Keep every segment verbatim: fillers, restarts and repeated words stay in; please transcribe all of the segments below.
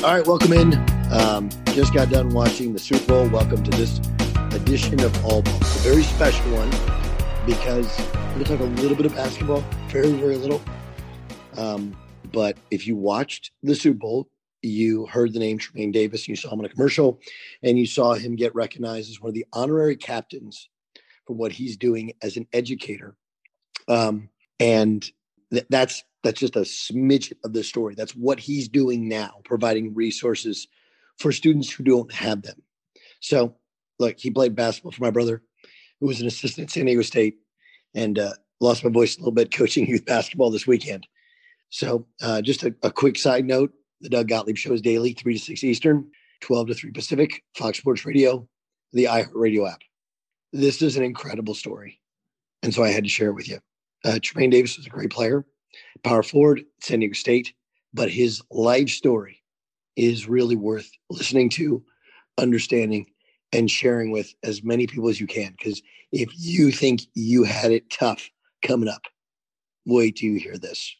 All right, welcome in. Um, just got done watching the Super Bowl. Welcome to this edition of All Ball. It's a very special one because we're going to talk a little bit of basketball, very, very little. Um, but if you watched the Super Bowl, you heard the name Tremaine Davis, you saw him in a commercial, and you saw him get recognized as one of the honorary captains for what he's doing as an educator. Um, and th- that's That's just a smidge of the story. That's what he's doing now, providing resources for students who don't have them. So, look, he played basketball for my brother, who was an assistant at San Diego State, and uh, lost my voice a little bit coaching youth basketball this weekend. So, uh, just a, a quick side note, the Doug Gottlieb Show is daily, three to six Eastern, twelve to three Pacific, Fox Sports Radio, the iHeartRadio app. This is an incredible story, and so I had to share it with you. Uh, Tremaine Davis was a great player. Power forward, San Diego State, but his life story is really worth listening to, understanding, and sharing with as many people as you can. Because if you think you had it tough coming up, wait till you hear this.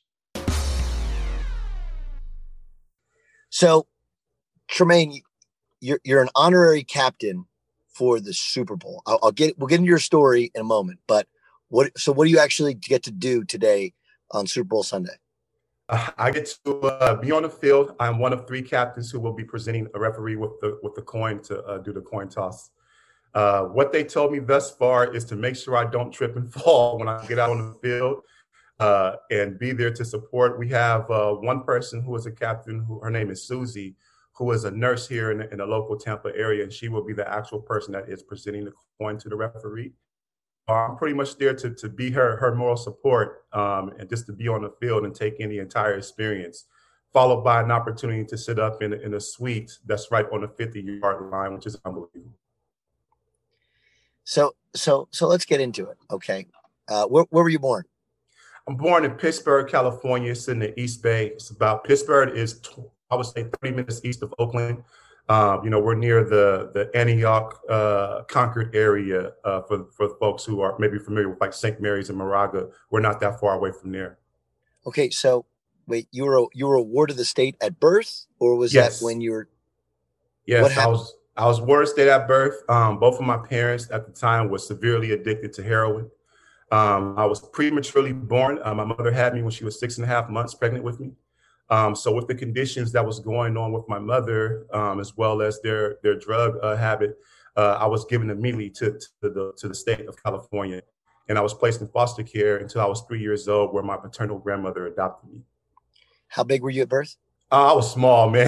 So, Tremaine, you're you're an honorary captain for the Super Bowl. I'll, I'll get we'll get into your story in a moment, but what? So, what do you actually get to do today on Super Bowl Sunday? Uh, I get to uh, be on the field. I'm one of three captains who will be presenting a referee with the with the coin to uh, do the coin toss. Uh, what they told me thus far is to make sure I don't trip and fall when I get out on the field, uh, and be there to support. We have uh, one person who is a captain, who her name is Susie, who is a nurse here in, in the local Tampa area, and she will be the actual person that is presenting the coin to the referee. I'm pretty much there to to be her her moral support, um, and just to be on the field and take in the entire experience, followed by an opportunity to sit up in, in a suite that's right on the fifty-yard line, which is unbelievable. So so so let's get into it. Okay, uh, where where were you born? I'm born in Pittsburgh, California. It's in the East Bay. It's about Pittsburgh is I would say thirty minutes east of Oakland. Um, you know, we're near the the Antioch, uh, Concord area uh, for for folks who are maybe familiar with like Saint Mary's and Moraga. We're not that far away from there. Okay, so wait, you were you were awarded the state at birth, or was yes. that when you were? Yes, I was. I was awarded state at birth. Um, both of my parents at the time were severely addicted to heroin. Um, I was prematurely born. Uh, my mother had me when she was six and a half months pregnant with me. Um, so with the conditions that was going on with my mother, um, as well as their their drug uh, habit, uh, I was given immediately to, to the to the state of California, and I was placed in foster care until I was three years old, where my paternal grandmother adopted me. How big were you at birth? Uh, I was small, man.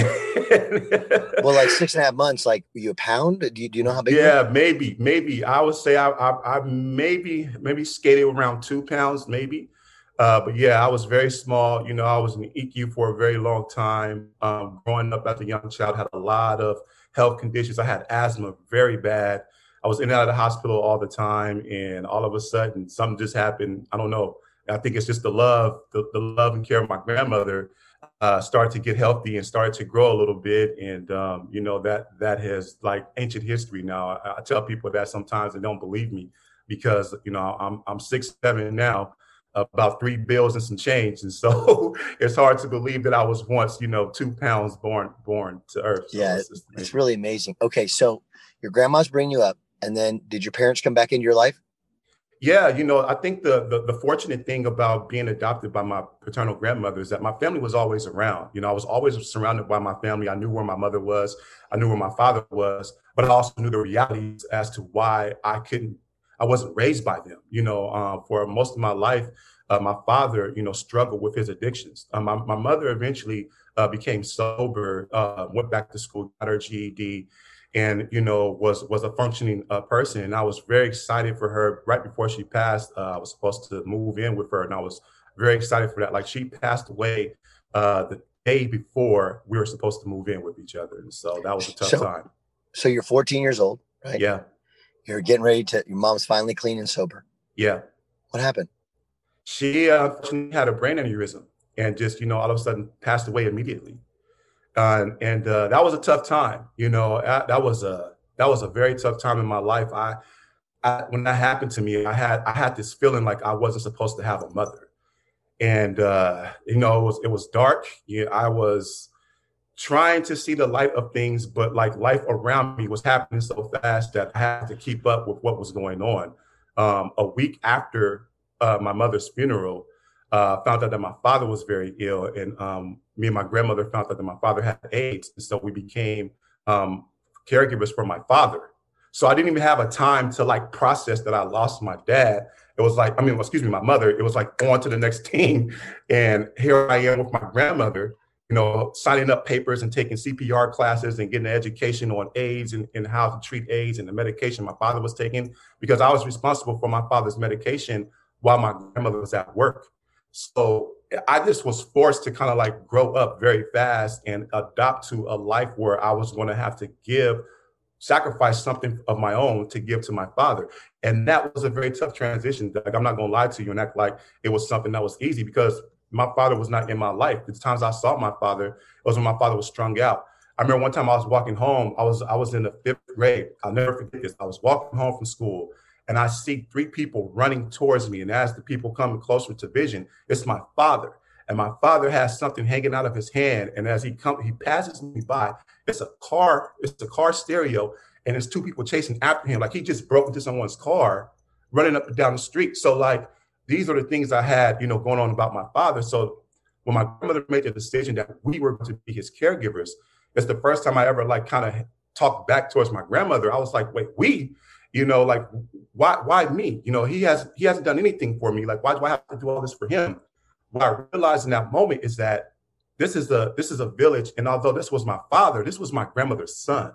Well, like six and a half months. Like, were you a pound? Do you do you know how big? Yeah, you were? maybe, maybe. I would say I I, I maybe maybe skated around two pounds, maybe. Uh, but yeah, I was very small. You know, I was in E Q for a very long time. Um, growing up as a young child, had a lot of health conditions. I had asthma very bad. I was in and out of the hospital all the time. And all of a sudden, something just happened. I don't know. I think it's just the love, the, the love and care of my grandmother uh, started to get healthy and started to grow a little bit. And, um, you know, that that has like ancient history now. I, I tell people that sometimes they don't believe me because, you know, I'm I'm six, seven now. About three bills and some change. And so it's hard to believe that I was once, you know, two pounds born born to earth. So yeah, it's, it's, it's really amazing. Okay, so your grandma's bringing you up. And then did your parents come back into your life? Yeah, you know, I think the, the the fortunate thing about being adopted by my paternal grandmother is that my family was always around. You know, I was always surrounded by my family. I knew where my mother was. I knew where my father was. But I also knew the realities as to why I couldn't I wasn't raised by them. You know, uh, for most of my life, uh, my father, you know, struggled with his addictions. Uh, my, my mother eventually uh, became sober, uh, went back to school, got her G E D, and, you know, was was a functioning uh, person. And I was very excited for her. Right before she passed, uh, I was supposed to move in with her, and I was very excited for that. Like, she passed away uh, the day before we were supposed to move in with each other. And so that was a tough so, time. So you're fourteen years old, right? Yeah. You're getting ready to, your mom's finally clean and sober. Yeah. What happened? She uh, had a brain aneurysm and just, you know, all of a sudden passed away immediately. Uh, and uh, that was a tough time. You know, that, that was a that was a very tough time in my life. I, I when that happened to me, I had I had this feeling like I wasn't supposed to have a mother. And, uh, you know, it was it was dark. Yeah, I was trying to see the light of things, but like life around me was happening so fast that I had to keep up with what was going on. Um, a week after uh, my mother's funeral, uh, found out that my father was very ill, and um, me and my grandmother found out that my father had AIDS, and so we became um, caregivers for my father. So I didn't even have a time to like process that I lost my dad. It was like, I mean, excuse me, my mother. It was like on to the next thing, and here I am with my grandmother, you know, signing up papers and taking C P R classes and getting an education on AIDS and, and how to treat AIDS and the medication my father was taking, because I was responsible for my father's medication while my grandmother was at work. So I just was forced to kind of like grow up very fast and adopt to a life where I was going to have to give, sacrifice something of my own to give to my father. And that was a very tough transition. Like, I'm not going to lie to you and act like it was something that was easy, because my father was not in my life. The times I saw my father, it was when my father was strung out. I remember one time I was walking home. I was I was in the fifth grade. I'll never forget this. I was walking home from school, and I see three people running towards me. And as the people come closer to vision, it's my father. And my father has something hanging out of his hand. And as he comes, he passes me by. It's a car. It's a car stereo, and there's two people chasing after him. Like he just broke into someone's car, running up and down the street. So like, these are the things I had, you know, going on about my father. So when my grandmother made the decision that we were going to be his caregivers, it's the first time I ever like kind of talked back towards my grandmother. I was like, wait, we, you know, like, why, why me? You know, he has, he hasn't done anything for me. Like, why do I have to do all this for him? What I realized in that moment is that this is a, this is a village. And although this was my father, this was my grandmother's son.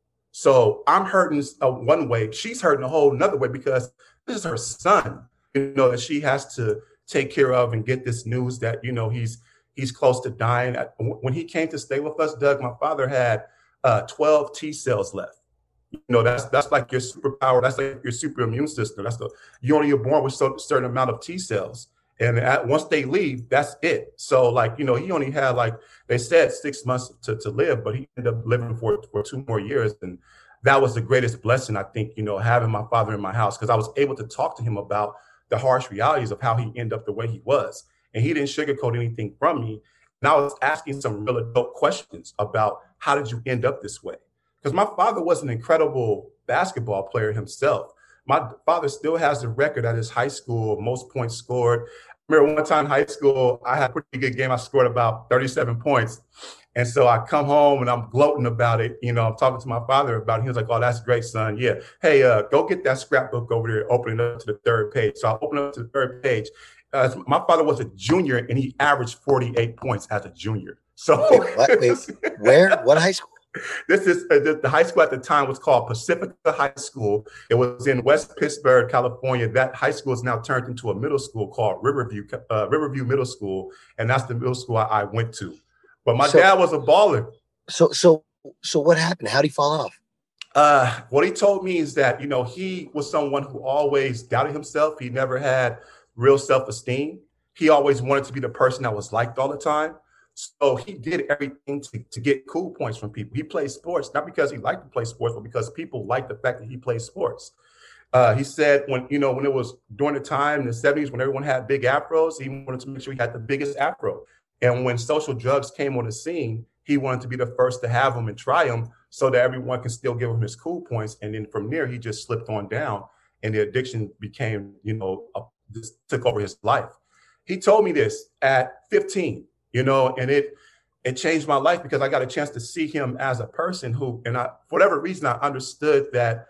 So I'm hurting uh, one way. She's hurting a whole another way, because this is her son, you know, that she has to take care of and get this news that, you know, he's he's close to dying. When he came to stay with us, Doug, my father had uh, twelve T cells left. You know, that's that's like your superpower. That's like your super immune system. That's the, you only are born with a certain amount of T cells. And at, once they leave, that's it. So like, you know, he only had, like they said, six months to, to live, but he ended up living for, for two more years. And that was the greatest blessing, I think, you know, having my father in my house, because I was able to talk to him about the harsh realities of how he ended up the way he was. And he didn't sugarcoat anything from me. And I was asking some real adult questions about, how did you end up this way? Because my father was an incredible basketball player himself. My father still has the record at his high school, most points scored. I remember one time in high school, I had a pretty good game. I scored about thirty-seven points. And so I come home and I'm gloating about it. You know, I'm talking to my father about it. He was like, oh, that's great, son. Yeah. Hey, uh, go get that scrapbook over there, open it up to the third page. So I open it up to the third page. Uh, my father was a junior and he averaged forty-eight points as a junior. So wait, what, wait, where, what high school? This is uh, the, the high school at the time was called Pacifica High School. It was in West Pittsburgh, California. That high school is now turned into a middle school called Riverview, uh, Riverview Middle School. And that's the middle school I, I went to. But my so, dad was a baller. So, so, so what happened? How did he fall off? Uh, what he told me is that, you know, he was someone who always doubted himself. He never had real self-esteem. He always wanted to be the person that was liked all the time. So he did everything to, to get cool points from people. He played sports, not because he liked to play sports, but because people liked the fact that he played sports. Uh, he said when, you know, when it was during the time in the seventies, when everyone had big afros, he wanted to make sure he had the biggest afro. And when social drugs came on the scene, he wanted to be the first to have them and try them so that everyone can still give him his cool points. And then from there, he just slipped on down and the addiction became, you know, a, just took over his life. He told me this at fifteen. You know, and it it changed my life because I got a chance to see him as a person who, and I, for whatever reason, I understood that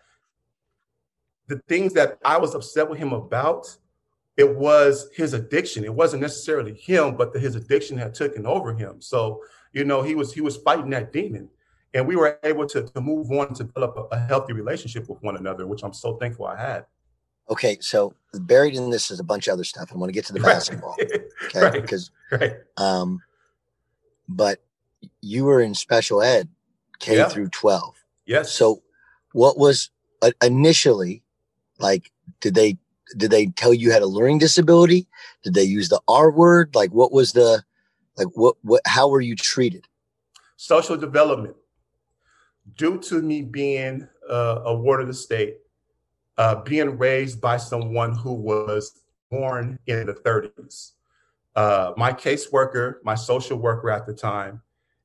the things that I was upset with him about, it was his addiction. It wasn't necessarily him, but that his addiction had taken over him. So, you know, he was he was fighting that demon, and we were able to, to move on to develop a, a healthy relationship with one another, which I'm so thankful I had. Okay, so buried in this is a bunch of other stuff. I want to get to the basketball, okay? Right. Because, right. um, but you were in special ed, K yeah. through twelve. Yes. So, what was uh, initially like? Did they did they tell you you had a learning disability? Did they use the R word? Like, what was the like? What what? How were you treated? Social development. Due to me being uh, a ward of the state. Uh, being raised by someone who was born in the thirties. Uh, my caseworker, my social worker at the time,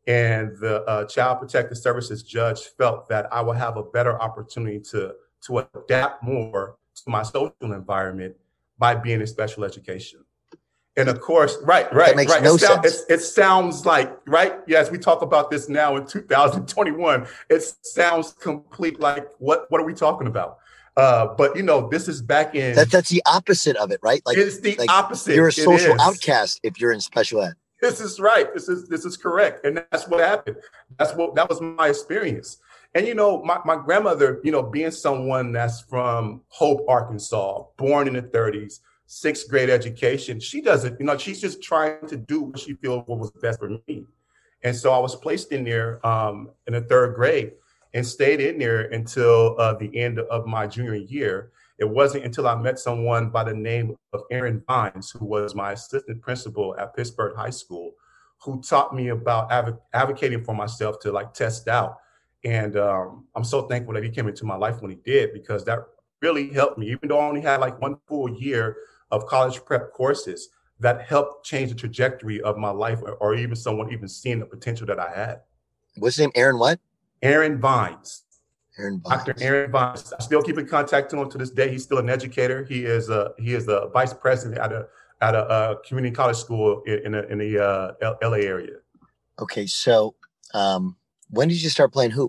And the uh, Child Protective Services judge felt that I would have a better opportunity to, to adapt more to my social environment by being in special education. And of course, right, right, that makes right. no it, sound, sense. It, it sounds like, right? Yes, we talk about this now in two thousand twenty-one. It sounds complete like, what, what are we talking about? Uh, but, you know, this is back in. That, that's the opposite of it, right? Like, it's the like opposite. You're a social outcast if you're in special ed. This is right. This is this is correct. And that's what happened. That's what that was my experience. And, you know, my, my grandmother, you know, being someone that's from Hope, Arkansas, born in the thirties, sixth grade education, she doesn't, you know, she's just trying to do what she feels what was best for me. And so I was placed in there um, in the third grade and stayed in there until uh, the end of my junior year. It wasn't until I met someone by the name of Aaron Vines, who was my assistant principal at Pittsburgh High School, who taught me about adv- advocating for myself to like test out. And um, I'm so thankful that he came into my life when he did, because that really helped me, even though I only had like one full year of college prep courses, that helped change the trajectory of my life, or, or even someone even seeing the potential that I had. What's his name? Aaron what? Aaron Vines. Aaron Vines. Doctor Aaron Vines. I still keep in contact with him to this day. He's still an educator. He is a he is the vice president at a at a, uh community college school in, in, a, in the uh, L A area. Okay, so um, when did you start playing hoop?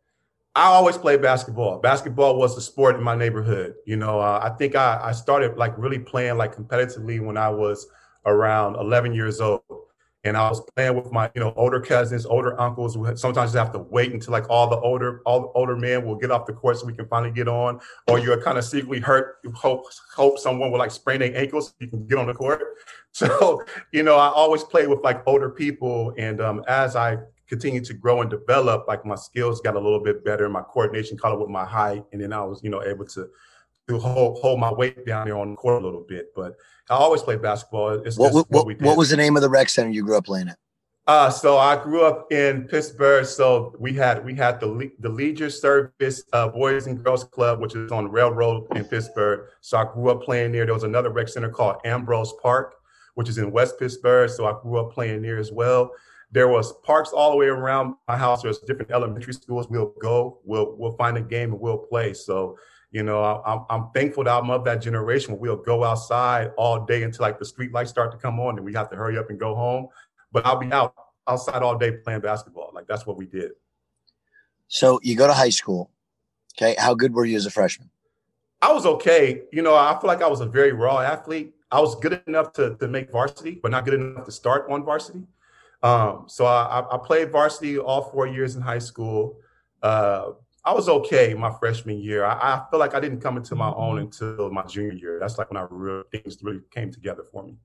I always played basketball. Basketball was the sport in my neighborhood. You know, uh, I think I, I started like really playing like competitively when I was around eleven years old. And I was playing with my, you know, older cousins, older uncles who had, sometimes you have to wait until like all the older, all the older men will get off the court so we can finally get on, or you're kind of secretly hurt, hope, hope someone will like sprain their ankles so you can get on the court. So, you know, I always played with like older people. And um, as I continued to grow and develop, like my skills got a little bit better, my coordination caught up with my height. And then I was, you know, able to, to hold, hold my weight down there on the court a little bit. But I always played basketball. It's what, what, what, we did. What was the name of the rec center you grew up playing at? Uh, so I grew up in Pittsburgh. So we had we had the Le- the Leisure Service uh, Boys and Girls Club, which is on Railroad in Pittsburgh. So I grew up playing there. There was another rec center called Ambrose Park, which is in West Pittsburgh. So I grew up playing there as well. There was parks all the way around my house. There's different elementary schools. We'll go, we'll we'll find a game and we'll play. So, you know, I'm I'm thankful that I'm of that generation where we'll go outside all day until like the street lights start to come on and we have to hurry up and go home. But I'll be out outside all day playing basketball. Like that's what we did. So you go to high school. Okay. How good were you as a freshman? I was okay. You know, I feel like I was a very raw athlete. I was good enough to, to make varsity, but not good enough to start on varsity. Um, so I, I played varsity all four years in high school. Uh, I was okay my freshman year. I, I feel like I didn't come into my own until my junior year. That's like when I really, things really came together for me.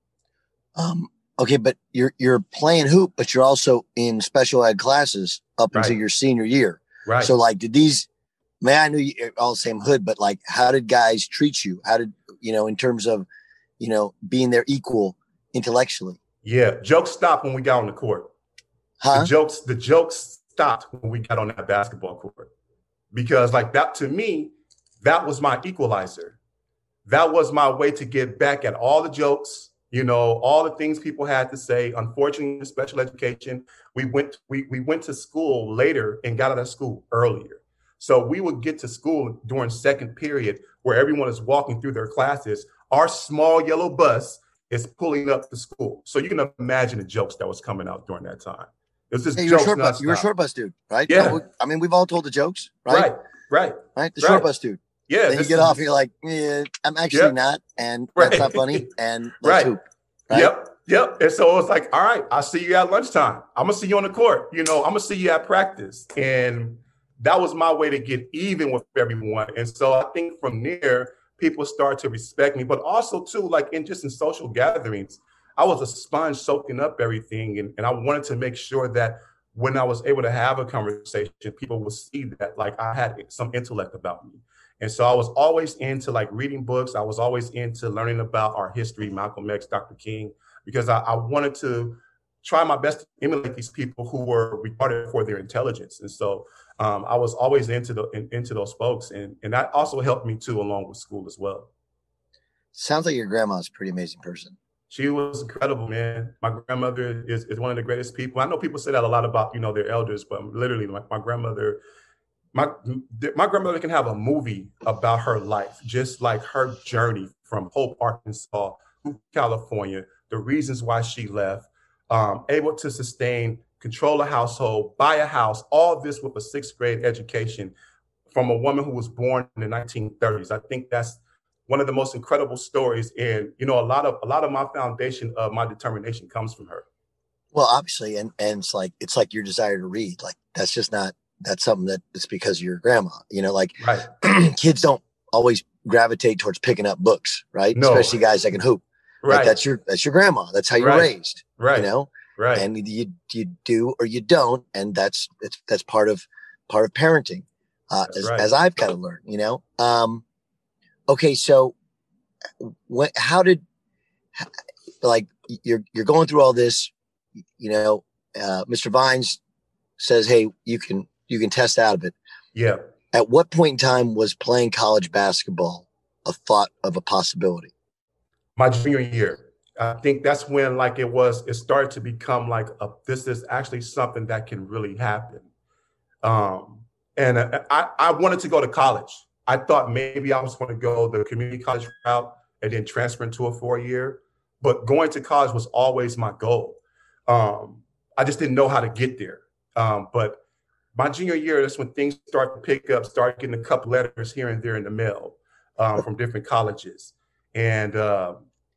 Um, okay, but you're you're playing hoop, but you're also in special ed classes up Right. until your senior year. Right. So, like, did these? Man, I knew you're all the same hood, but like, how did guys treat you? How did you know in terms of, you know, being their equal intellectually? Yeah, jokes stopped when we got on the court. Huh? The jokes, the jokes stopped when we got on that basketball court, because like that to me, that was my equalizer. That was my way to get back at all the jokes, you know, all the things people had to say. Unfortunately, in special education, we went we we went to school later and got out of school earlier. So we would get to school during second period where everyone is walking through their classes. Our small yellow bus is pulling up to school. So you can imagine the jokes that was coming out during that time. It was just Hey, you're, a jokes short bus, nonstop. you're a short bus dude, right? Yeah. I mean, we've all told the jokes, right? Right, right. Right? The Right. short bus dude. Yeah. Then you this get is- off and you're like, yeah, I'm actually Yep. not. And Right. that's not funny. And let's Right. hoop. Right? Yep. Yep. And so it was like, all right, I'll see you at lunchtime. I'm going to see you on the court. You know, I'm going to see you at practice. And that was my way to get even with everyone. And so I think from there, people start to respect me, but also too, like in just in social gatherings, I was a sponge soaking up everything. And, and I wanted to make sure that when I was able to have a conversation, people would see that like I had some intellect about me. And so I was always into like reading books. I was always into learning about our history, Malcolm X, Doctor King, because I, I wanted to try my best to emulate these people who were regarded for their intelligence. And so um, I was always into the in, into those folks. And, and that also helped me too, along with school as well. Sounds like your grandma's a pretty amazing person. She was incredible, man. My grandmother is, is one of the greatest people. I know people say that a lot about, you know, their elders, but literally my, my grandmother, my my grandmother can have a movie about her life, just like her journey from Hope, Arkansas to California, the reasons why she left, um, able to sustain, control a household, buy a house, all this with a sixth grade education from a woman who was born in the nineteen thirties. I think that's one of the most incredible stories. And, you know, a lot of a lot of my foundation of my determination comes from her. Well, obviously, and, and it's like it's like your desire to read. Like that's just not that's something that it's because of your grandma. You know, like right. Kids don't always gravitate towards picking up books, right? No. Especially guys that can hoop. Right. Like that's your that's your grandma. That's how you're right. raised. Right. You know? Right. And you you do or you don't, and that's it's that's part of part of parenting. Uh, as, right. as I've kind of learned, you know. Um, okay, so when, how did like you're you're going through all this, you know? Uh, Mister Vines says, "Hey, you can you can test out of it." Yeah. At what point in time was playing college basketball a thought of a possibility? My junior year. I think that's when like it was. It started to become like a, this is actually something that can really happen. Um, And I, I wanted to go to college. I thought maybe I was going to go the community college route and then transfer into a four-year. But going to college was always my goal. Um, I just didn't know how to get there. Um, but my junior year, that's when things start to pick up, start getting a couple letters here and there in the mail um, from different colleges. And uh,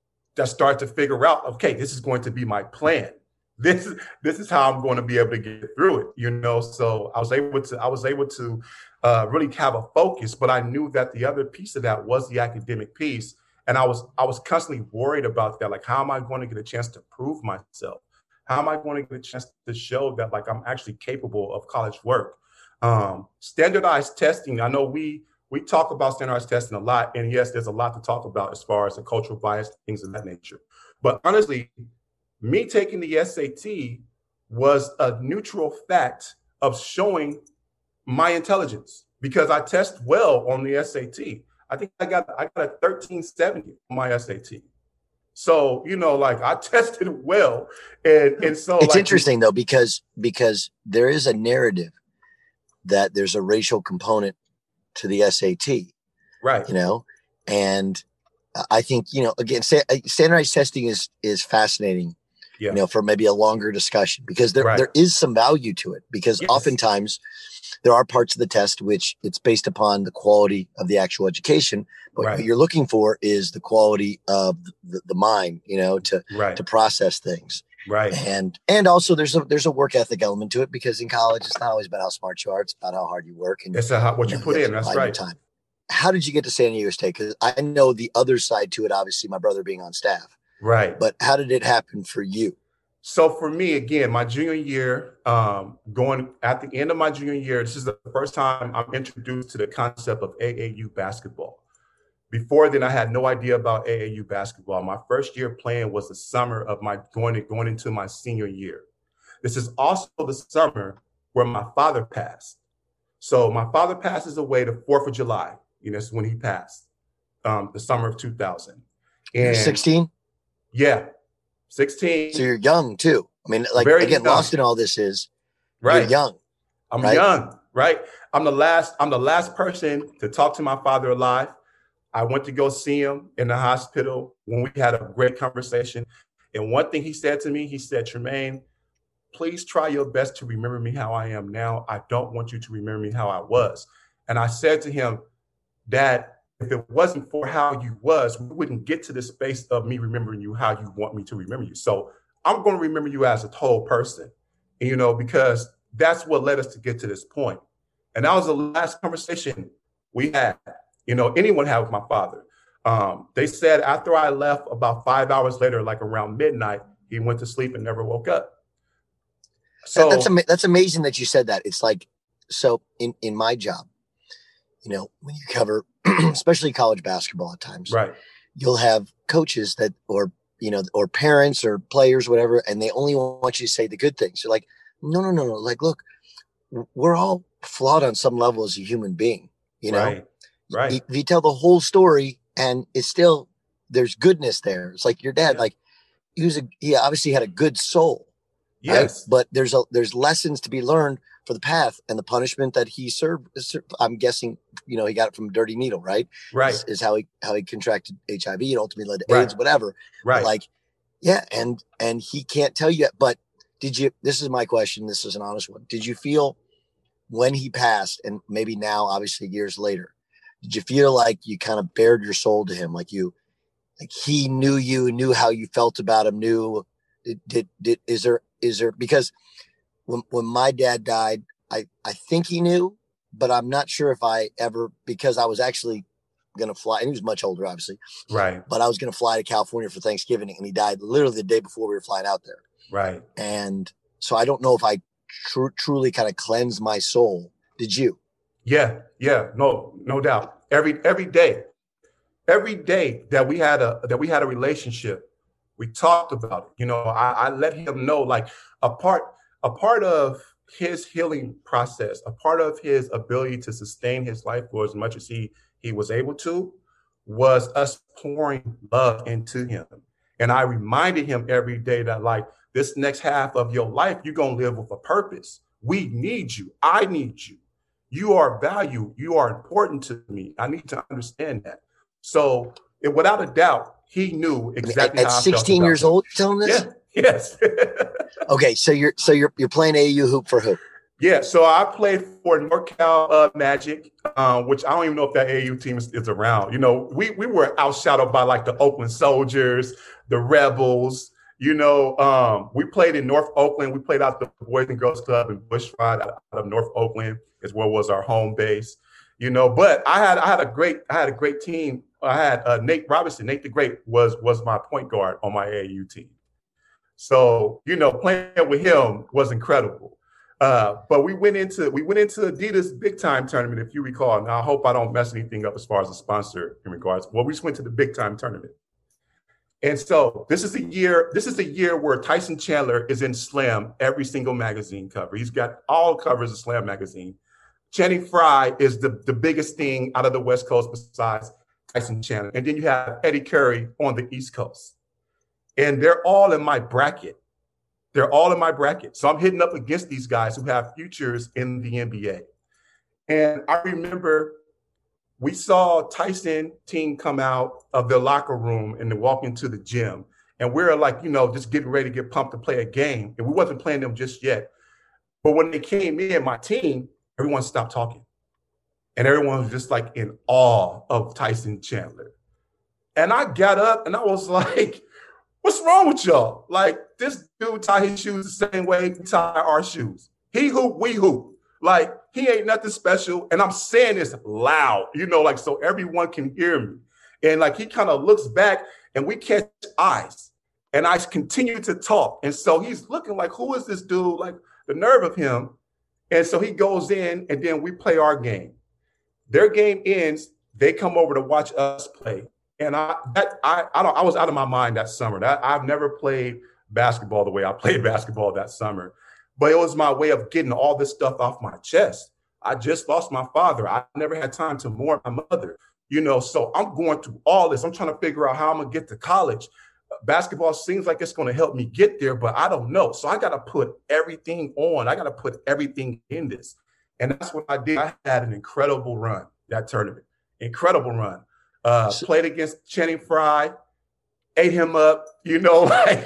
I started to figure out, okay, this is going to be my plan. This this is how I'm going to be able to get through it, you know. So I was able to I was able to uh, really have a focus, but I knew that the other piece of that was the academic piece, and I was I was constantly worried about that. Like, how am I going to get a chance to prove myself? How am I going to get a chance to show that like I'm actually capable of college work? Um, standardized testing. I know we we talk about standardized testing a lot, and yes, there's a lot to talk about as far as the cultural bias, things of that nature. But honestly, me taking the S A T was a neutral fact of showing my intelligence because I test well on the S A T. I think I got I got a thirteen seventy on my S A T. So, you know, like I tested well. And, and so it's like, interesting though, because because there is a narrative that there's a racial component to the S A T. Right. You know, and I think, you know, again, standardized testing is is fascinating. Yeah. You know, for maybe a longer discussion, because there, right. there is some value to it, because yes. oftentimes there are parts of the test which it's based upon the quality of the actual education, but right. what you're looking for is the quality of the, the mind, you know, to right. to process things. Right. And and also there's a there's a work ethic element to it, because in college it's not always about how smart you are, it's about how hard you work and it's a, how, what you, know, you put in. That's right. Time. How did you get to San Diego State? Because I know the other side to it, obviously, my brother being on staff. Right. But how did it happen for you? So for me, again, my junior year, um, going at the end of my junior year, this is the first time I'm introduced to the concept of A A U basketball. Before then, I had no idea about A A U basketball. My first year playing was the summer of my going, to, going into my senior year. This is also the summer where my father passed. So my father passes away the fourth of July. You know, that's when he passed, um, the summer of two thousand. And you're sixteen? Yeah. sixteen. So you're young too. I mean, like Very again, young. Lost in all this is right. You're young. I'm right? young, right? I'm the last, I'm the last person to talk to my father alive. I went to go see him in the hospital when we had a great conversation. And one thing he said to me, he said, Tremaine, please try your best to remember me how I am now. I don't want you to remember me how I was. And I said to him, Dad, if it wasn't for how you was, we wouldn't get to the space of me remembering you how you want me to remember you. So I'm going to remember you as a whole person, and, you know, because that's what led us to get to this point. And that was the last conversation we had, you know, anyone had with my father. Um, they said after I left, about five hours later, like around midnight, he went to sleep and never woke up. So that's, ama- that's amazing that you said that. It's like, so in, in my job, you know, when you cover, especially college basketball at times, right, you'll have coaches that, or, you know, or parents or players, whatever, and they only want you to say the good things. You're like, no, no, no, no. Like, look, we're all flawed on some level as a human being, you know, right, right. You, you tell the whole story and it's still, there's goodness there. It's like your dad, yeah. like he was a, he obviously had a good soul. Yes. Right? But there's a, there's lessons to be learned for the path, and the punishment that he served. I'm guessing, you know, he got it from Dirty Needle, right? Right. Is, is how he, how he contracted H I V and ultimately led to right. AIDS, whatever. Right. But like, yeah. And, and he can't tell you, but did you, this is my question. This is an honest one. Did you feel when he passed, and maybe now, obviously years later, did you feel like you kind of bared your soul to him? Like you, like he knew you, knew how you felt about him, knew, did, did, did is there, is there, because when, when my dad died, I, I think he knew, but I'm not sure if I ever, because I was actually going to fly, and he was much older, obviously. Right. But I was going to fly to California for Thanksgiving, and he died literally the day before we were flying out there. Right. And so I don't know if I tr- truly kind of cleansed my soul. Did you? Yeah. Yeah. No, no doubt. Every, every day, every day that we had a, that we had a relationship, we talked about it. You know, I, I let him know, like a part, a part of his healing process, a part of his ability to sustain his life for as much as he, he was able to, was us pouring love into him. And I reminded him every day that, like, this next half of your life, you're going to live with a purpose. We need you. I need you. You are valued. You are important to me. I need to understand that. So it, without a doubt, he knew exactly at, how at sixteen years old, telling this? Yeah. Yes. Okay, so you're so you're you're playing A A U hoop for who? Yeah, so I played for NorCal uh, Magic, uh, which I don't even know if that A A U team is, is around. You know, we we were outshadowed by like the Oakland Soldiers, the Rebels. You know, um, we played in North Oakland. We played out the Boys and Girls Club in Bushwick out of North Oakland is where was our home base. You know, but I had I had a great I had a great team. I had uh, Nate Robinson. Nate the Great was was my point guard on my A A U team. So, you know, playing with him was incredible. Uh, but we went into we went into Adidas Big Time Tournament, if you recall. Now, I hope I don't mess anything up as far as a sponsor in regards. Well, we just went to the Big Time Tournament. And so this is a year, this is a year where Tyson Chandler is in Slam, every single magazine cover. He's got all covers of Slam magazine. Channing Frye is the, the biggest thing out of the West Coast besides Tyson Chandler. And then you have Eddie Curry on the East Coast. And they're all in my bracket. They're all in my bracket. So I'm hitting up against these guys who have futures in the N B A. And I remember we saw Tyson team come out of their locker room and they walk into the gym. And we're like, you know, just getting ready to get pumped to play a game. And we wasn't playing them just yet. But when they came in, my team, everyone stopped talking. And everyone was just like in awe of Tyson Chandler. And I got up and I was like, what's wrong with y'all? Like, this dude tie his shoes the same way we tie our shoes. He hoop, we hoop. Like, he ain't nothing special. And I'm saying this loud, you know, like, so everyone can hear me. And like, he kind of looks back and we catch eyes. And I continue to talk. And so he's looking like, who is this dude? Like, the nerve of him. And so he goes in and then we play our game. Their game ends. They come over to watch us play. And I, that, I, I, don't, I was out of my mind that summer. That I've never played basketball the way I played basketball that summer, but it was my way of getting all this stuff off my chest. I just lost my father. I never had time to mourn my mother, you know. So I'm going through all this. I'm trying to figure out how I'm gonna get to college. Basketball seems like it's going to help me get there, but I don't know. So I got to put everything on. I got to put everything in this, and that's what I did. I had an incredible run that tournament. Incredible run. Uh, played against Channing Frye, ate him up, you know, like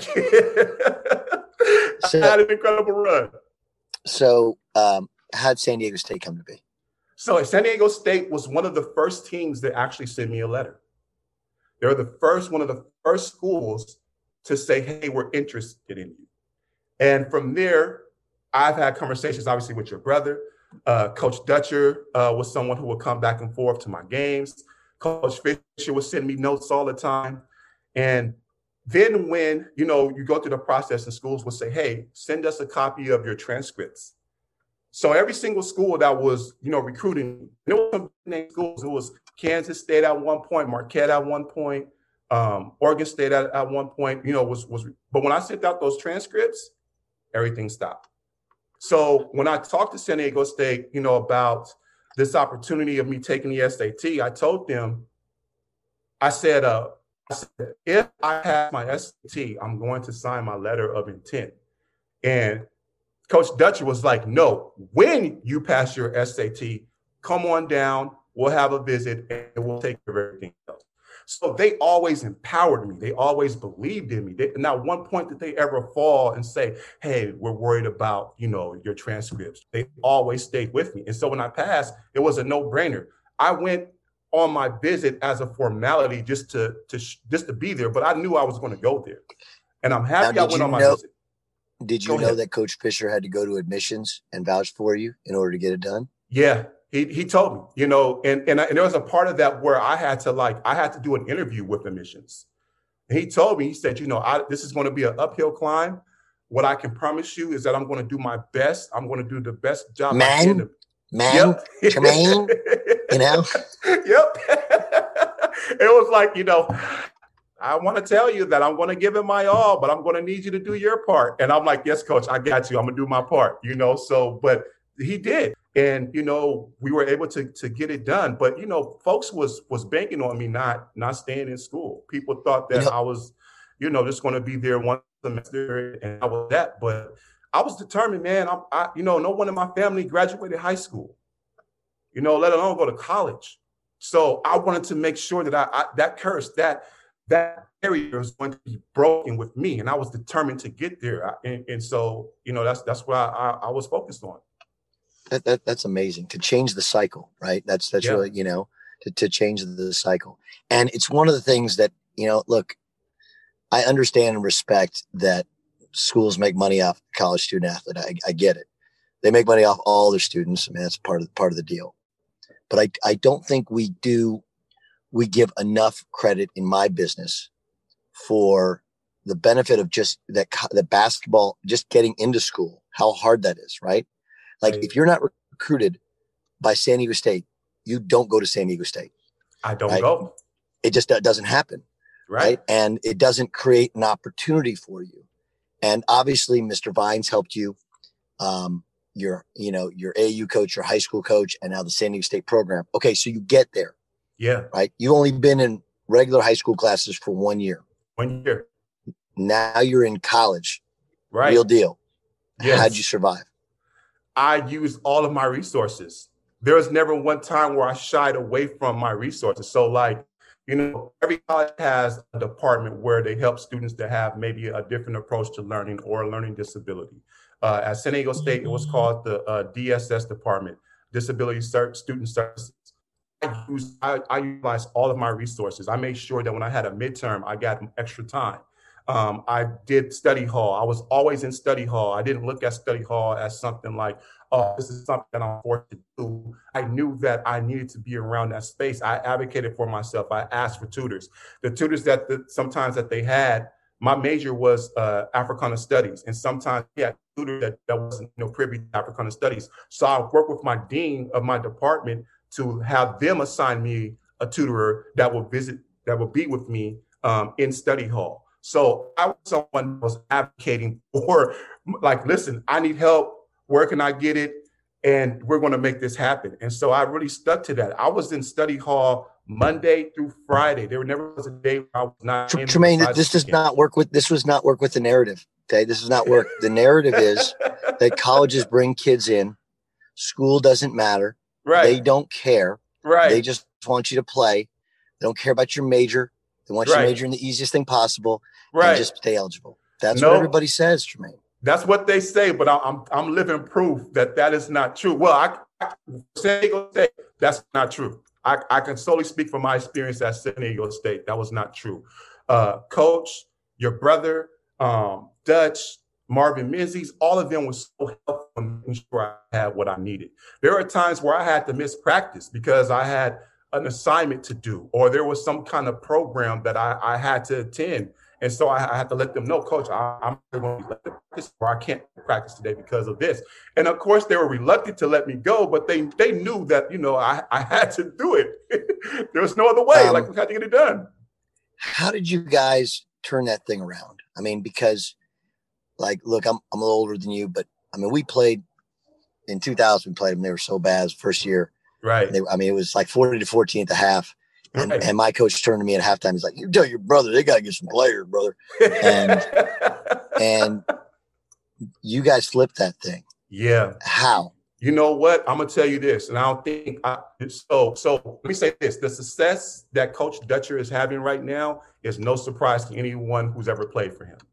so, I had an incredible run. So um, how'd San Diego State come to be? So San Diego State was one of the first teams that actually sent me a letter. They were the first, one of the first schools to say, hey, we're interested in you. And from there, I've had conversations, obviously, with your brother. Uh, Coach Dutcher uh, was someone who would come back and forth to my games. Coach Fisher would send me notes all the time. And then when, you know, you go through the process and schools would say, hey, send us a copy of your transcripts. So every single school that was, you know, recruiting, there were some named schools. It was Kansas State at one point, Marquette at one point, um, Oregon State at, at one point, you know, was, was, but when I sent out those transcripts, everything stopped. So when I talked to San Diego State, you know, about this opportunity of me taking the S A T, I told them, I said, uh, I said, if I pass my S A T, I'm going to sign my letter of intent. And Coach Dutcher was like, no, when you pass your S A T, come on down, we'll have a visit, and we'll take care of everything else. So they always empowered me. They always believed in me. They, not one point did they ever fall and say, hey, we're worried about, you know, your transcripts. They always stayed with me. And so when I passed, it was a no-brainer. I went on my visit as a formality just to, to just to be there, but I knew I was going to go there. And I'm happy I went on my know, visit. Did you go know ahead. that Coach Fisher had to go to admissions and vouch for you in order to get it done? Yeah. He he told me, you know, and, and, I, and there was a part of that where I had to like, I had to do an interview with admissions. And he told me, he said, you know, I, this is going to be an uphill climb. What I can promise you is that I'm going to do my best. I'm going to do the best job man, I can. To, man, yep. Jermaine, you know? Yep. It was like, you know, I want to tell you that I'm going to give it my all, but I'm going to need you to do your part. And I'm like, yes, coach, I got you. I'm going to do my part, you know? So, but he did. And, you know, we were able to to get it done. But, you know, folks was was banking on me not not staying in school. People thought that you know, I was, you know, just going to be there one semester and I was that. But I was determined, man. I, I, you know, no one in my family graduated high school, you know, let alone go to college. So I wanted to make sure that I, I that curse, that that barrier was going to be broken with me. And I was determined to get there. And, and so, you know, that's that's what I, I, I was focused on. That, that that's amazing, to change the cycle, right? That's that's yeah. really, you know, to, to change the cycle. And it's one of the things that, you know, look, I understand and respect that schools make money off college student athlete. I, I get it. They make money off all their students. I mean, that's part of part of the deal. But I I don't think we do we give enough credit in my business for the benefit of just that the basketball, just getting into school, how hard that is, right? Like, if you're not recruited by San Diego State, you don't go to San Diego State. I don't right? go. It just doesn't happen. Right. right. And it doesn't create an opportunity for you. And obviously, Mister Vines helped you. Um, your, you know, your A A U coach, your high school coach, and now the San Diego State program. Okay. So you get there. Yeah. Right. You've only been in regular high school classes for one year. One year. Now you're in college. Right. Real deal. Yes. How'd you survive? I used all of my resources. There was never one time where I shied away from my resources. So like, you know, every college has a department where they help students that have maybe a different approach to learning or a learning disability. Uh, at San Diego State, it was called the uh, D S S department, Disability Student Services. I used, I, I utilized all of my resources. I made sure that when I had a midterm, I got extra time. Um, I did study hall. I was always in study hall. I didn't look at study hall as something like, oh, this is something that I'm forced to do. I knew that I needed to be around that space. I advocated for myself. I asked for tutors. The tutors that the, sometimes that they had, my major was uh, Africana Studies. And sometimes yeah, tutor that, that wasn't you know, privy to Africana Studies. So I worked with my dean of my department to have them assign me a tutor that would visit, that would be with me um, in study hall. So I was someone who was advocating for, like, listen, I need help. Where can I get it? And we're going to make this happen. And so I really stuck to that. I was in study hall Monday through Friday. There never was a day where I was not. Tremaine, this does not work with, this was not work with the narrative. Okay. This does not work. The narrative is that colleges bring kids in. School doesn't matter. Right. They don't care. Right. They just want you to play. They don't care about your major. They want you right. to major in the easiest thing possible. Right. And just stay eligible. That's no, what everybody says, Tremaine. That's what they say, but I'm I'm living proof that that is not true. Well, I, I San Diego State, that's not true. I, I can solely speak from my experience at San Diego State. That was not true. Uh, Coach, your brother, um, Dutch, Marvin Menzies, all of them were so helpful in making sure I had what I needed. There are times where I had to miss practice because I had an assignment to do, or there was some kind of program that I, I had to attend. And so I, I had to let them know, Coach, I, I'm going to let them practice, or I can't practice today because of this. And of course, they were reluctant to let me go, but they they knew that, you know, I, I had to do it. There was no other way. Um, like, we had to get it done. How did you guys turn that thing around? I mean, because, like, look, I'm I'm a little older than you, but, I mean, we played in two thousand, we played them. They were so bad. It was the first year. Right. They, I mean, it was like forty to fourteen at the half. And, right. and my coach turned to me at halftime. He's like, you tell your brother, they got to get some players, brother. And, and you guys flipped that thing. Yeah. How? You know what? I'm going to tell you this, and I don't think I, so. So let me say this. The success that Coach Dutcher is having right now is no surprise to anyone who's ever played for him.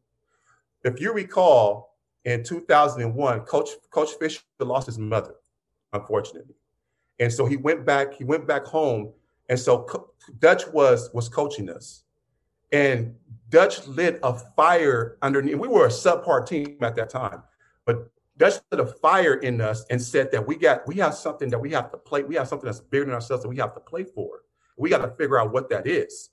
If you recall, in two thousand one, Coach Coach Fisher lost his mother, unfortunately. And so he went back, he went back home. And so Co- Dutch was, was coaching us. And Dutch lit a fire underneath. We were a subpar team at that time, but Dutch lit a fire in us and said that we got we have something that we have to play. We have something that's bigger than ourselves that we have to play for. We got to figure out what that is.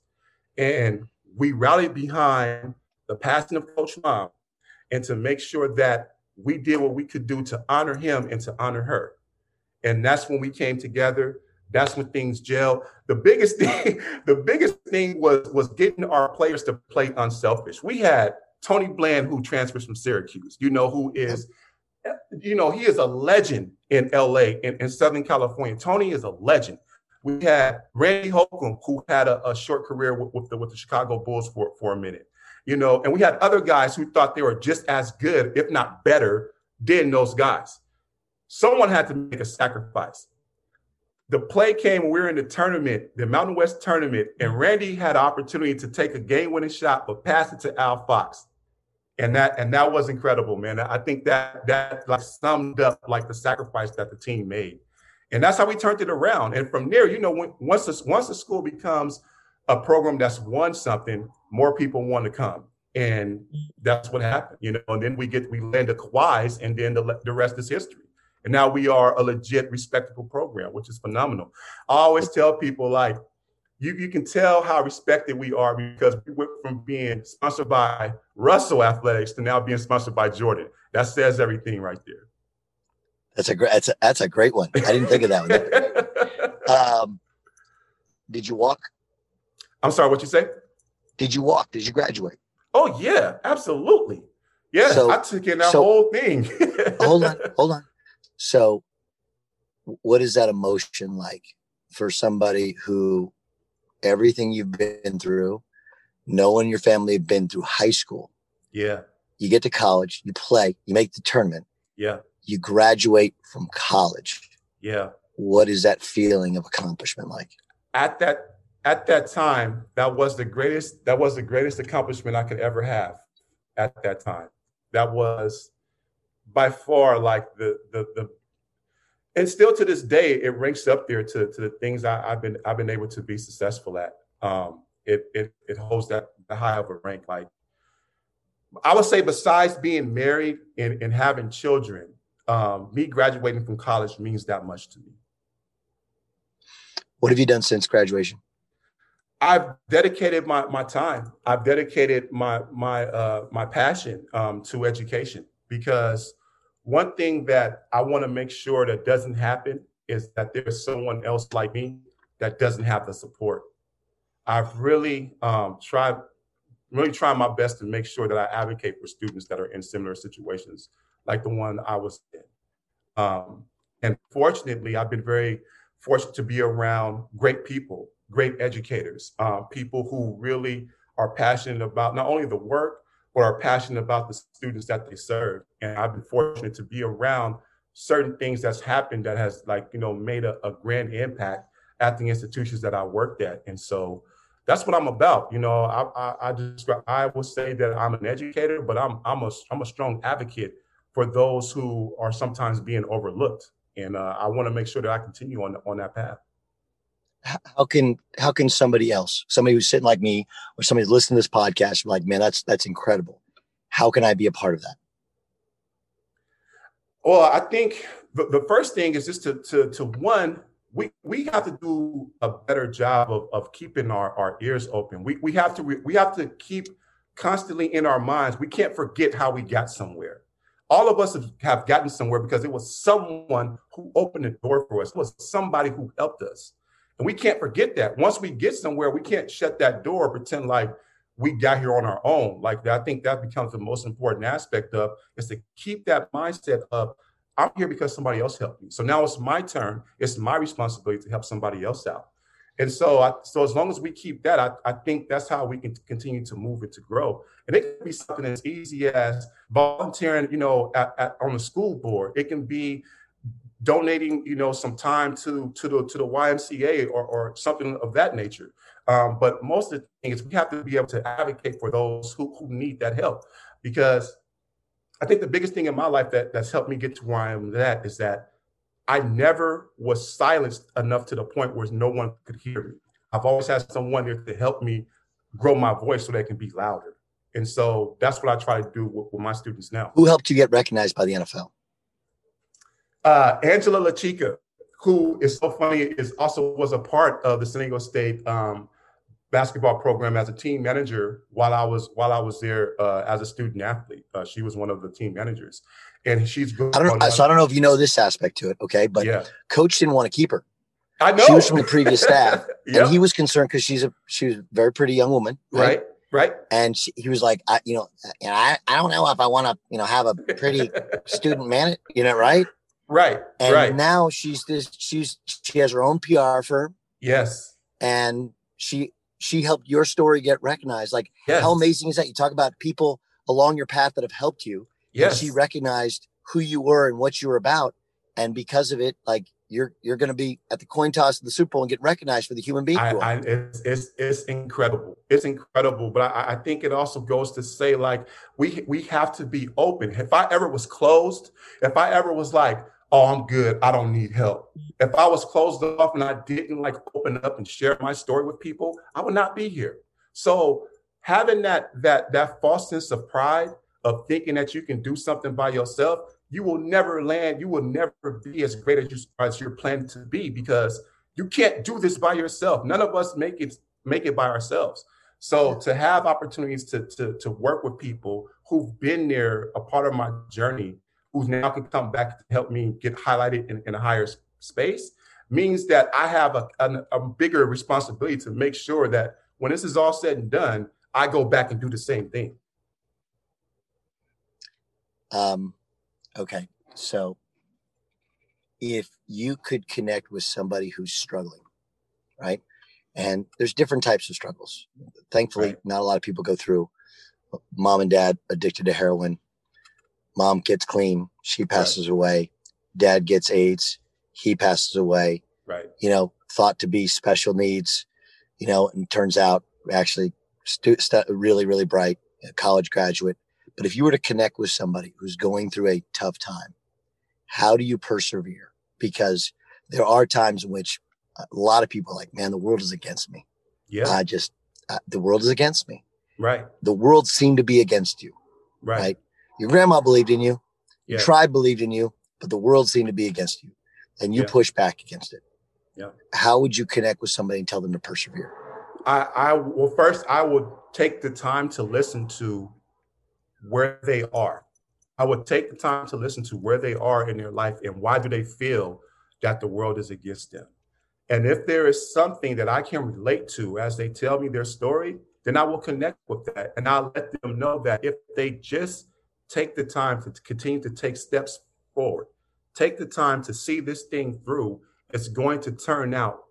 And we rallied behind the passion of Coach Mom and to make sure that we did what we could do to honor him and to honor her. And that's when we came together. That's when things gel. The biggest thing, the biggest thing was, was getting our players to play unselfish. We had Tony Bland, who transfers from Syracuse, you know, who is, you know, he is a legend in L A, in, in Southern California. Tony is a legend. We had Randy Holcomb, who had a, a short career with, with, the, with the Chicago Bulls for, for a minute, you know, and we had other guys who thought they were just as good, if not better, than those guys. Someone had to make a sacrifice. The play came when we were in the tournament, the Mountain West tournament, and Randy had an opportunity to take a game-winning shot, but pass it to Al Fox. And that and that was incredible, man. I think that that like summed up like the sacrifice that the team made. And that's how we turned it around. And from there, you know, when, once the, once the school becomes a program that's won something, more people want to come. And that's what happened, you know. And then we get we land the Kawhis, and then the, the rest is history. And now we are a legit, respectable program, which is phenomenal. I always tell people, like, you, you can tell how respected we are because we went from being sponsored by Russell Athletics to now being sponsored by Jordan. That says everything right there. That's a great. That's a, that's a great one. I didn't think of that one. um, did you walk? I'm sorry, what you say? Did you walk? Did you graduate? Oh yeah, absolutely. Yeah, so, I took in that so, whole thing. hold on, hold on. So, what is that emotion like for somebody who everything you've been through, no one in your family have been through high school? Yeah. You get to college, you play, you make the tournament. Yeah. You graduate from college. Yeah. What is that feeling of accomplishment like? At that at that time, that was the greatest, that was the greatest accomplishment I could ever have at that time. That was by far like the the the and still to this day it ranks up there to, to the things I, I've been I've been able to be successful at. Um, it it it holds that high of a rank. Like I would say, besides being married and, and having children, um, me graduating from college means that much to me. What have you done since graduation? I've dedicated my my time. I've dedicated my my uh, my passion um, to education, because one thing that I want to make sure that doesn't happen is that there's someone else like me that doesn't have the support. I've really um, tried, really trying my best to make sure that I advocate for students that are in similar situations like the one I was in. Um, and fortunately, I've been very fortunate to be around great people, great educators, uh, people who really are passionate about not only the work, but are passionate about the students that they serve. And I've been fortunate to be around certain things that's happened that has, like, you know, made a, a grand impact at the institutions that I worked at. And so that's what I'm about. You know, I, I, I just, I will say that I'm an educator, but I'm, I'm a, I'm a strong advocate for those who are sometimes being overlooked. And uh, I want to make sure that I continue on, on that path. How can how can somebody else, somebody who's sitting like me, or somebody who's listening to this podcast, be like, man, that's that's incredible. How can I be a part of that? Well, I think the, the first thing is just to to to one, we we have to do a better job of, of keeping our, our ears open. We we have to we have to keep constantly in our minds. We can't forget how we got somewhere. All of us have, have gotten somewhere because it was someone who opened the door for us. It was somebody who helped us. And we can't forget that. Once we get somewhere, we can't shut that door, pretend like we got here on our own. Like, I think that becomes the most important aspect of is to keep that mindset of, I'm here because somebody else helped me. So now it's my turn. It's my responsibility to help somebody else out. And so, I, so as long as we keep that, I, I think that's how we can continue to move it to grow. And it can be something as easy as volunteering, you know, at, at, on the school board. It can be donating, you know, some time to to the to the Y M C A or, or something of that nature. Um, but most of the things we have to be able to advocate for those who, who need that help, because I think the biggest thing in my life that that's helped me get to where I am at is that I never was silenced enough to the point where no one could hear me. I've always had someone there to help me grow my voice so they can be louder. And so that's what I try to do with, with my students now. Who helped you get recognized by the N F L? Uh, Angela LaChica, who is so funny, is also was a part of the San Diego State um, basketball program as a team manager while I was while I was there uh, as a student athlete. Uh, she was one of the team managers, and she's good. I don't know, so I don't know if you know this aspect to it, okay? But yeah. Coach didn't want to keep her. I know. She was from the previous staff, yep. and he was concerned because she's a she was a very pretty young woman, right? Right. right. And she, he was like, I, you know, I I don't know if I want to, you know, have a pretty student man, you know, right? Right. And right. now she's this. She's she has her own P R firm. Yes. And she she helped your story get recognized. Like, yes. How amazing is that? You talk about people along your path that have helped you. Yes. And she recognized who you were and what you were about, and because of it, like you're you're going to be at the coin toss of the Super Bowl and get recognized for the human being. I, I, it's, it's it's incredible. It's incredible. But I, I think it also goes to say, like, we we have to be open. If I ever was closed, if I ever was like, oh, I'm good, I don't need help. If I was closed off and I didn't like open up and share my story with people, I would not be here. So having that that that false sense of pride of thinking that you can do something by yourself, you will never land. You will never be as great as you as you're planning to be, because you can't do this by yourself. None of us make it make it by ourselves. So to have opportunities to to to work with people who've been there, a part of my journey, who now can come back to help me get highlighted in, in a higher space, means that I have a, a, a bigger responsibility to make sure that when this is all said and done, I go back and do the same thing. Um, okay. So if you could connect with somebody who's struggling, right? And there's different types of struggles. Thankfully, right. Not a lot of people go through mom and dad addicted to heroin. Mom gets clean. She passes right. away. Dad gets AIDS. He passes away. Right. You know, thought to be special needs, you know, and turns out actually stu- stu- really, really bright, a college graduate. But if you were to connect with somebody who's going through a tough time, how do you persevere? Because there are times in which a lot of people are like, man, the world is against me. Yeah. I just, uh, the world is against me. Right. The world seemed to be against you. Right. right? Your grandma believed in you. Yeah. Your tribe believed in you, but the world seemed to be against you. And you yeah. push back against it. Yeah. How would you connect with somebody and tell them to persevere? I, I well, first, I would take the time to listen to where they are. I would take the time to listen to where they are in their life and why do they feel that the world is against them. And if there is something that I can relate to as they tell me their story, then I will connect with that. And I'll let them know that if they just take the time to continue to take steps forward, take the time to see this thing through, it's going to turn out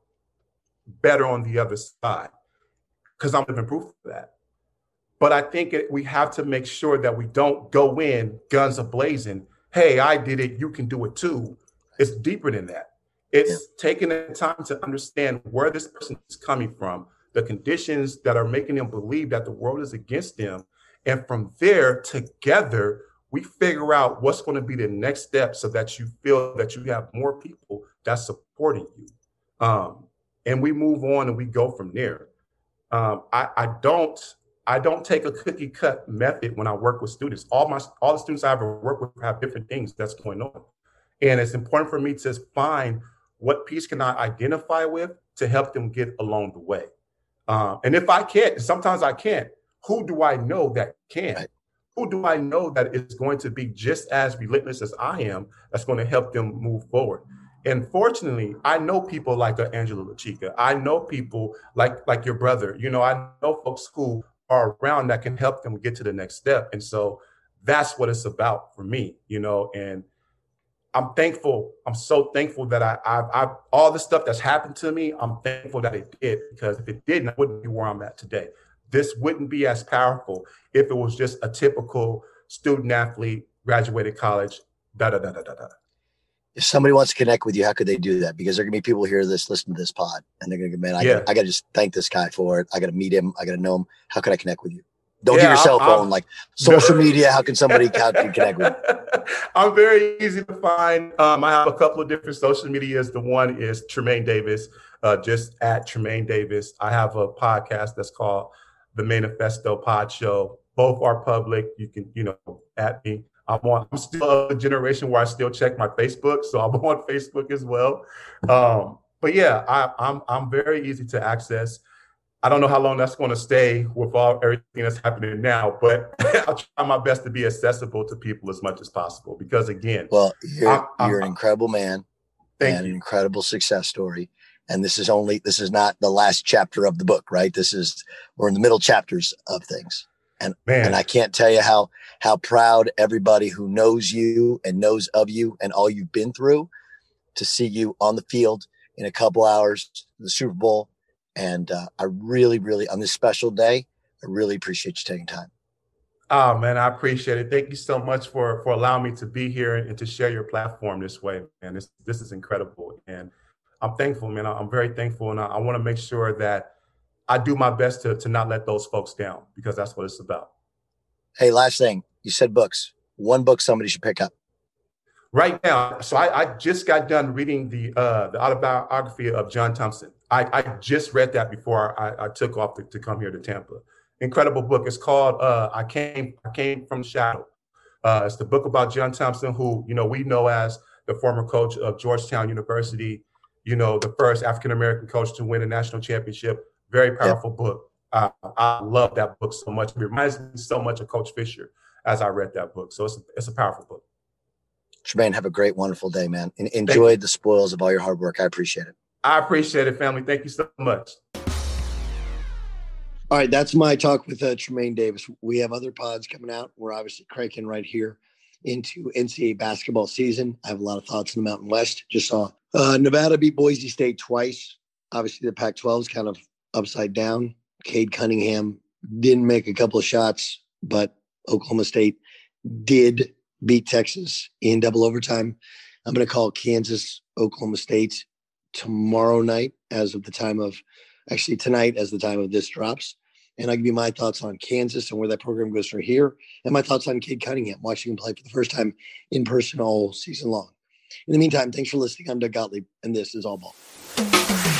better on the other side, because I'm living proof of that. But I think it, we have to make sure that we don't go in guns a-blazing. Hey, I did it, you can do it too. It's deeper than that. It's yeah. taking the time to understand where this person is coming from, the conditions that are making them believe that the world is against them. And from there, together, we figure out what's going to be the next step so that you feel that you have more people that's supporting you. Um, and we move on and we go from there. Um, I, I don't I don't take a cookie cut method when I work with students. All my all the students I ever work with have different things that's going on. And it's important for me to find what piece can I identify with to help them get along the way. Um, and if I can't, sometimes I can't, who do I know that can? Right. Who do I know that is going to be just as relentless as I am that's going to help them move forward? And fortunately, I know people like Angela LaChica. I know people like, like your brother. You know, I know folks who are around that can help them get to the next step. And so that's what it's about for me, you know, and I'm thankful. I'm so thankful that I, I've, I've, all the stuff that's happened to me, I'm thankful that it did, because if it didn't, I wouldn't be where I'm at today. This wouldn't be as powerful if it was just a typical student athlete, graduated college, da, da, da, da, da, da. If somebody wants to connect with you, how could they do that? Because there are going to be people here this, listen to this pod, and they're going to go, man, I, yeah. got, I got to just thank this guy for it. I got to meet him. I got to know him. How can I connect with you? Don't yeah, give your cell I'm, phone, I'm, like social media. How can somebody how can connect with you? I'm very easy to find. Um, I have a couple of different social medias. The one is Tremaine Davis, uh, just at Tremaine Davis. I have a podcast that's called The Manifesto Pod Show. Both are public. You can, you know, at me. I'm on. I'm still of a generation where I still check my Facebook, so I'm on Facebook as well. Um, but yeah, I, I'm I'm very easy to access. I don't know how long that's going to stay with all everything that's happening now, but I'll try my best to be accessible to people as much as possible. Because again, well, you're, I'm, I'm, you're an incredible man thank and you. An incredible success story. And this is only this is not the last chapter of the book, right? This is we're in the middle chapters of things. And Man. and I can't tell you how how proud everybody who knows you and knows of you and all you've been through to see you on the field in a couple hours, the Super Bowl. And uh, I really, really, on this special day, I really appreciate you taking time. Oh, man, I appreciate it. Thank you so much for for allowing me to be here and to share your platform this way. And this this is incredible. And I'm thankful, man. I'm very thankful. And I, I want to make sure that I do my best to, to not let those folks down, because that's what it's about. Hey, last thing. You said books. One book somebody should pick up. Right now. So I, I just got done reading the uh, the autobiography of John Thompson. I, I just read that before I, I took off to, to come here to Tampa. Incredible book. It's called uh, I Came I Came from the Shadow. Uh, it's the book about John Thompson, who, you know, we know as the former coach of Georgetown University, you know, the first African-American coach to win a national championship. Very powerful yep. book. Uh, I love that book so much. It reminds me so much of Coach Fisher as I read that book. So it's a, it's a powerful book. Tremaine, have a great, wonderful day, man. And enjoy the spoils of all your hard work. I appreciate it. I appreciate it, family. Thank you so much. All right, that's my talk with uh, Tremaine Davis. We have other pods coming out. We're obviously cranking right here into N C double A basketball season. I have a lot of thoughts in the Mountain West. Just saw uh, Nevada beat Boise State twice. Obviously, the Pac twelve is kind of upside down. Cade Cunningham didn't make a couple of shots, but Oklahoma State did beat Texas in double overtime. I'm going to call Kansas Oklahoma State tomorrow night as of the time of, actually tonight as the time of this drops. And I'll give you my thoughts on Kansas and where that program goes from here, and my thoughts on Cade Cunningham, watching him play for the first time in person all season long. In the meantime, thanks for listening. I'm Doug Gottlieb, and this is All Ball.